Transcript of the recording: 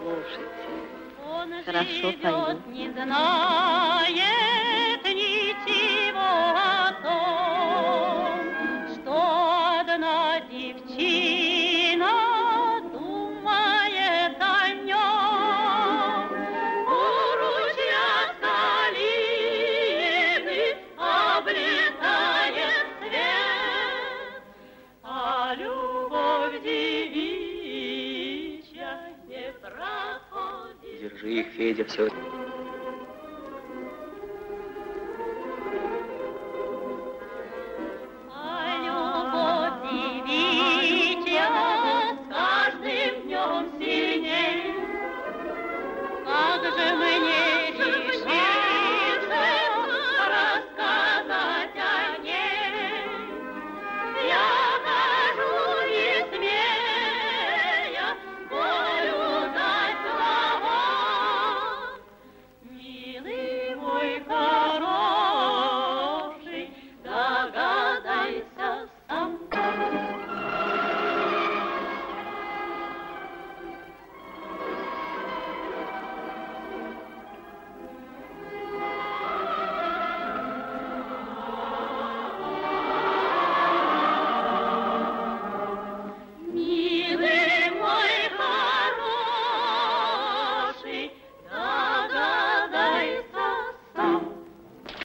Он хорошо пою. Не знает ничего о том, что одна девчина думает о нем. У ручья солины облетает свет, а любовь девичья не проходит. Держи их, Федя, все.